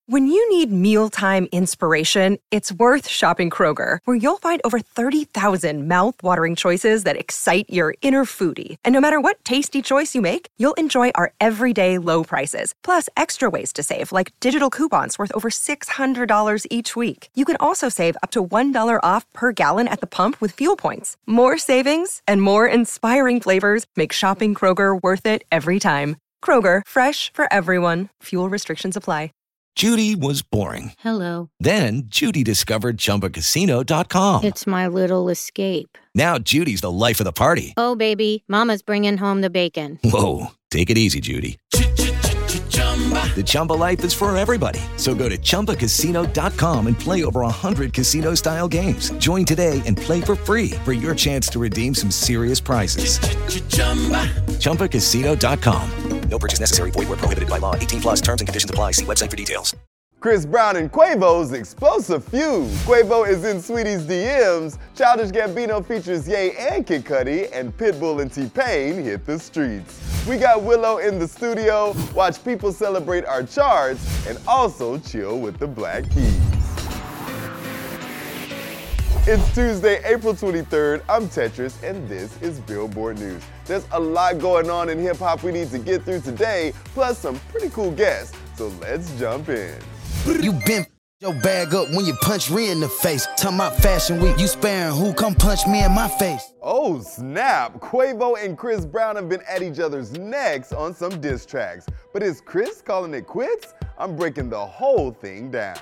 When you need mealtime inspiration, it's worth shopping Kroger, where you'll find over 30,000 mouth-watering choices that excite your inner foodie. And no matter what tasty choice you make, you'll enjoy our everyday low prices, plus extra ways to save, like digital coupons worth over $600 each week. You can also save up to $1 off per gallon at the pump with fuel points. More savings and more inspiring flavors make shopping Kroger worth it every time. Kroger, fresh for everyone. Fuel restrictions apply. Judy was boring. Hello. Then Judy discovered ChumbaCasino.com. It's my little escape. Now Judy's the life of the party. Oh, baby, mama's bringing home the bacon. Whoa, take it easy, Judy. The Chumba life is for everybody. So go to ChumbaCasino.com and play over 100 casino-style games. Join today and play for free for your chance to redeem some serious prizes. ChumbaCasino.com. No purchase necessary. Void where prohibited by law. 18 plus terms and conditions apply. See website for details. Chris Brown and Quavo's explosive feud. Quavo is in Sweetie's DMs. Childish Gambino features Ye and Kid Cudi, and Pitbull and T-Pain hit the streets. We got Willow in the studio, watch people celebrate our charts, and also chill with the Black Keys. It's Tuesday, April 23rd. I'm Tetris, and this is Billboard News. There's a lot going on in hip-hop we need to get through today, plus some pretty cool guests. So let's jump in. You been your bag up when you punch Rhea in the face. Talking about Fashion Week, you sparing who? Come punch me in my face. Oh snap, Quavo and Chris Brown have been at each other's necks on some diss tracks. But is Chris calling it quits? I'm breaking the whole thing down.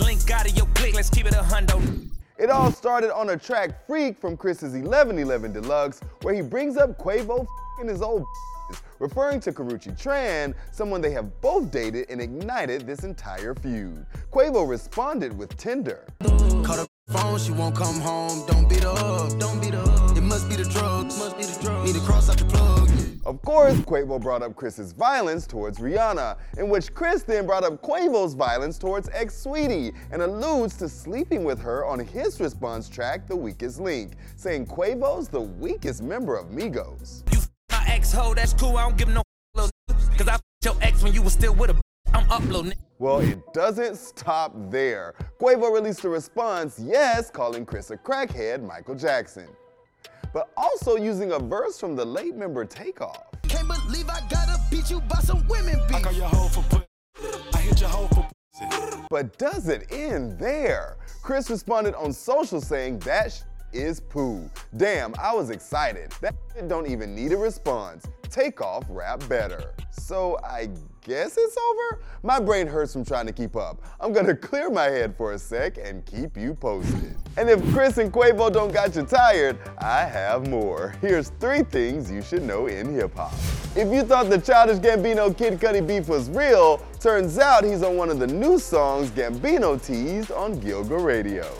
Let's keep it 100. It all started on a track Freak from Chris's 1111 Deluxe, where he brings up Quavo f***ing his old referring to Karrueche Tran, someone they have both dated and ignited this entire feud. Quavo responded with Tinder. Call the phone, she won't come home. Don't beat her up, don't beat her up. It must be the drugs, Need to cross out the plug. Of course, Quavo brought up Chris's violence towards Rihanna, in which Chris then brought up Quavo's violence towards ex-Sweetie and alludes to sleeping with her on his response track, The Weakest Link, saying Quavo's the weakest member of Migos. My ex-ho, that's cool, I don't give no little cause I your ex when you was still with a I'm up, little Well, it doesn't stop there. Quavo released a response, yes, calling Chris a crackhead, Michael Jackson, but also using a verse from the late member Takeoff. Can't believe I gotta beat you by some women beef. I call your hoe for pussy. I hit your hoe for pussy. But does it end there? Chris responded on social saying that is poo. Damn, I was excited. That don't even need a response. Takeoff rap better. So I guess it's over? My brain hurts from trying to keep up. I'm gonna clear my head for a sec and keep you posted. And if Chris and Quavo don't got you tired, I have more. Here's 3 things you should know in hip-hop. If you thought the Childish Gambino Kid Cudi beef was real, turns out he's on one of the new songs Gambino teased on Gilga Radio.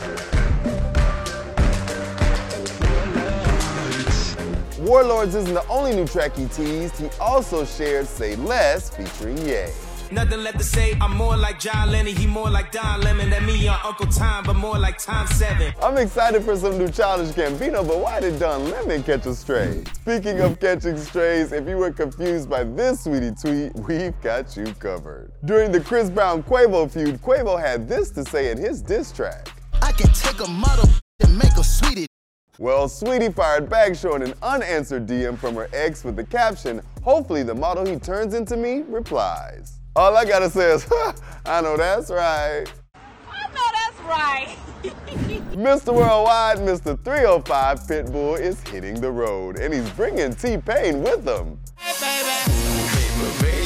Warlords isn't the only new track he teased, he also shared Say Less featuring Ye. Nothing left to say, I'm more like John Lennon, he more like Don Lemon, than me on Uncle Tom, but more like Tom 7. I'm excited for some new Childish Gambino, but why did Don Lemon catch a stray? Speaking of catching strays, if you were confused by this sweetie tweet, we've got you covered. During the Chris Brown-Quavo feud, Quavo had this to say in his diss track. I can take a model and make a sweetie. Well, Sweetie fired back showing an unanswered DM from her ex with the caption, hopefully the model he turns into me replies. All I gotta say is, I know that's right. I know that's right. Mr. Worldwide, Mr. 305 Pitbull is hitting the road, and he's bringing T-Pain with him. Hey, baby.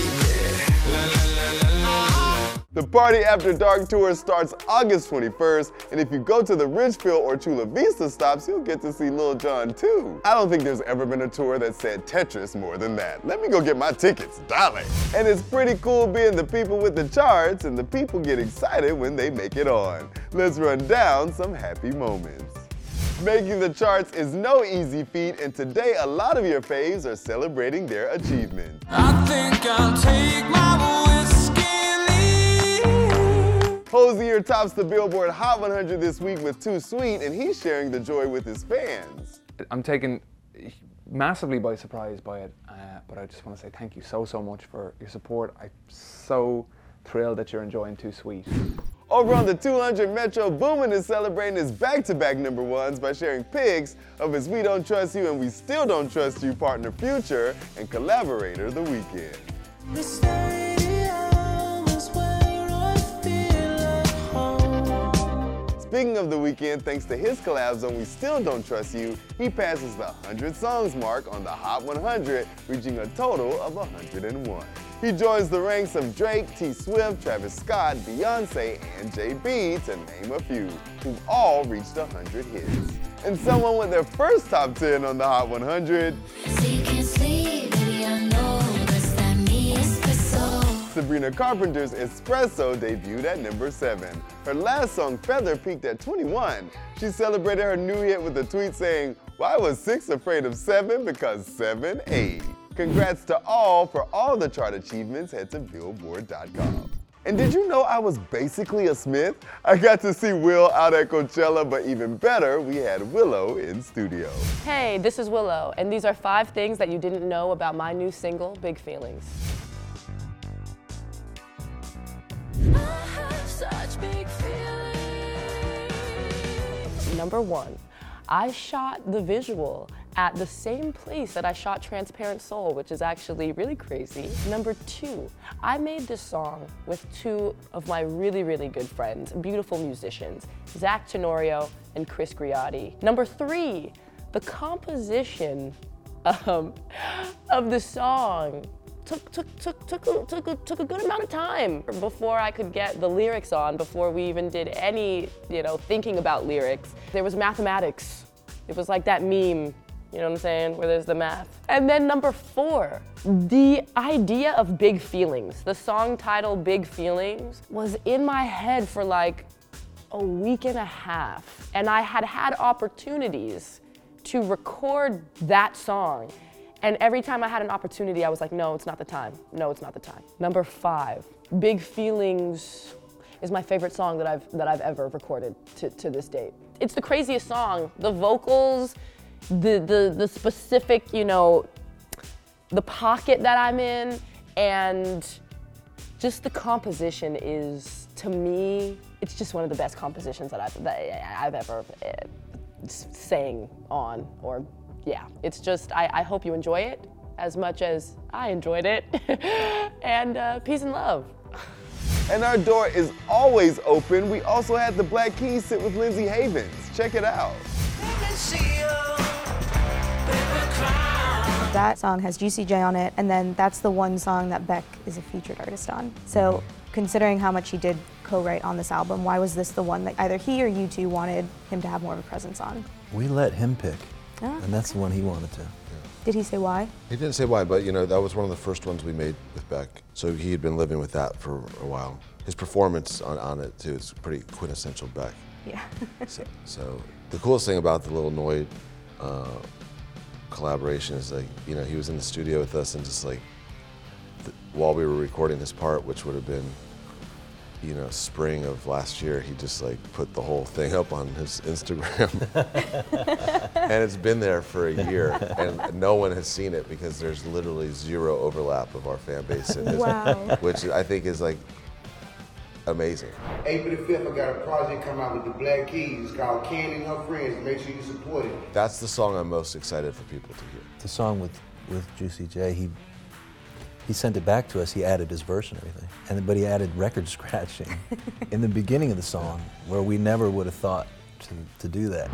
The Party After Dark tour starts August 21st, and if you go to the Ridgefield or Chula Vista stops, you'll get to see Lil Jon too. I don't think there's ever been a tour that said Tetris more than that. Let me go get my tickets, darling. And it's pretty cool being the people with the charts, and the people get excited when they make it on. Let's run down some happy moments. Making the charts is no easy feat, and today a lot of your faves are celebrating their achievement. I think I'll take my whiskey. Hozier tops the Billboard Hot 100 this week with Too Sweet, and he's sharing the joy with his fans. I'm taken massively by surprise by it, but I just want to say thank you so much for your support. I'm so thrilled that you're enjoying Too Sweet. Over on the 200, Metro Boomin is celebrating his back-to-back number ones by sharing pics of his We Don't Trust You and We Still Don't Trust You partner Future and collaborator The Weeknd. Speaking of The Weeknd, thanks to his collabs on We Still Don't Trust You, he passes the 100 songs mark on the Hot 100, reaching a total of 101. He joins the ranks of Drake, T. Swift, Travis Scott, Beyonce, and J.B., to name a few, who've all reached 100 hits. And someone with their first top 10 on the Hot 100, Sabrina Carpenter's Espresso debuted at number 7. Her last song, Feather, peaked at 21. She celebrated her new hit with a tweet saying, "Why was 6 afraid of 7? Because 7 ate." Congrats to all for all the chart achievements. Head to Billboard.com. And did you know I was basically a Smith? I got to see Will out at Coachella, but even better, we had Willow in studio. Hey, this is Willow, and these are 5 things that you didn't know about my new single, Big Feelings. I have such big feelings. Number 1, I shot the visual at the same place that I shot Transparent Soul, which is actually really crazy. Number 2, I made this song with 2 of my really, really good friends, beautiful musicians, Zach Tenorio and Chris Griotti. Number 3, the composition of the song took a good amount of time before I could get the lyrics on, before we even did any, thinking about lyrics. There was mathematics. It was like that meme, you know what I'm saying, where there's the math. And then number 4, the idea of Big Feelings, the song title Big Feelings, was in my head for like a week and a half. And I had opportunities to record that song. And every time I had an opportunity, I was like, no, it's not the time. No, it's not the time. Number 5, Big Feelings is my favorite song that I've ever recorded to this date. It's the craziest song. The vocals, the specific, the pocket that I'm in, and just the composition is, to me, it's just one of the best compositions that I've ever sang on, or yeah, it's just, I hope you enjoy it as much as I enjoyed it. And peace and love. And our door is always open. We also had the Black Keys sit with Lindsay Havens. Check it out. That song has Juicy J on it, and then that's the one song that Beck is a featured artist on. So considering how much he did co-write on this album, why was this the one that either he or you two wanted him to have more of a presence on? We let him pick. And that's the one he wanted to. Did he say why? He didn't say why, but that was one of the first ones we made with Beck. So he had been living with that for a while. His performance on it too is pretty quintessential Beck. Yeah. so the coolest thing about the Lil Noid collaboration is he was in the studio with us, and just while we were recording his part, which would have been spring of last year, he just put the whole thing up on his Instagram. And it's been there for a year, and no one has seen it because there's literally 0 overlap of our fan base in his, which I think is amazing. April the 5th, I got a project coming out with the Black Keys called Candy and Her Friends. Make sure you support it. That's the song I'm most excited for people to hear. The song with Juicy J, he sent it back to us. He added his verse and everything, but he added record scratching in the beginning of the song, where we never would have thought to do that.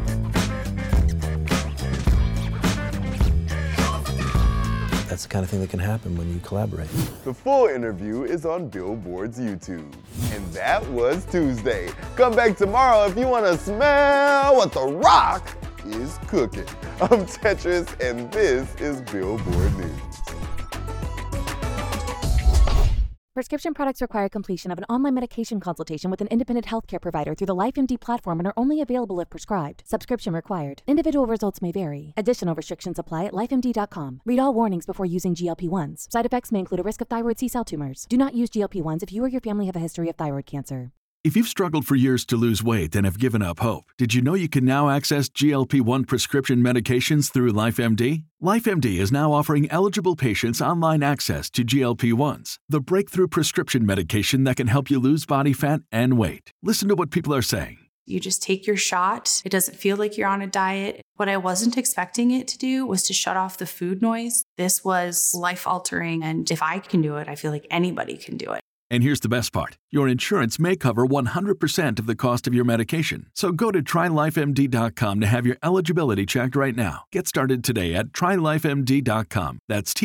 That's the kind of thing that can happen when you collaborate. The full interview is on Billboard's YouTube. And that was Tuesday. Come back tomorrow if you want to smell what The Rock is cooking. I'm Tetris, and this is Billboard News. Prescription products require completion of an online medication consultation with an independent healthcare provider through the LifeMD platform and are only available if prescribed. Subscription required. Individual results may vary. Additional restrictions apply at lifemd.com. Read all warnings before using GLP-1s. Side effects may include a risk of thyroid C-cell tumors. Do not use GLP-1s if you or your family have a history of thyroid cancer. If you've struggled for years to lose weight and have given up hope, did you know you can now access GLP-1 prescription medications through LifeMD? LifeMD is now offering eligible patients online access to GLP-1s, the breakthrough prescription medication that can help you lose body fat and weight. Listen to what people are saying. You just take your shot. It doesn't feel like you're on a diet. What I wasn't expecting it to do was to shut off the food noise. This was life-altering, and if I can do it, I feel like anybody can do it. And here's the best part. Your insurance may cover 100% of the cost of your medication. So go to TryLifeMD.com to have your eligibility checked right now. Get started today at TryLifeMD.com. That's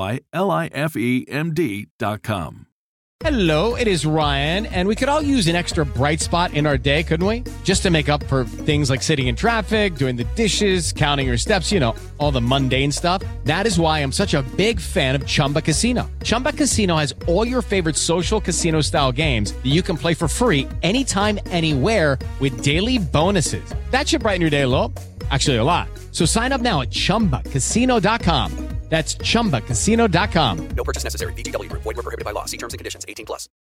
TryLifeMD.com. Hello, it is Ryan, and we could all use an extra bright spot in our day, couldn't we? Just to make up for things like sitting in traffic, doing the dishes, counting your steps, you know, all the mundane stuff. That is why I'm such a big fan of Chumba Casino. Chumba Casino has all your favorite social casino-style games that you can play for free anytime, anywhere with daily bonuses. That should brighten your day a little. Actually, a lot. So sign up now at ChumbaCasino.com. That's ChumbaCasino.com. No purchase necessary. VGW Group. Void where prohibited by law. See terms and conditions. 18+.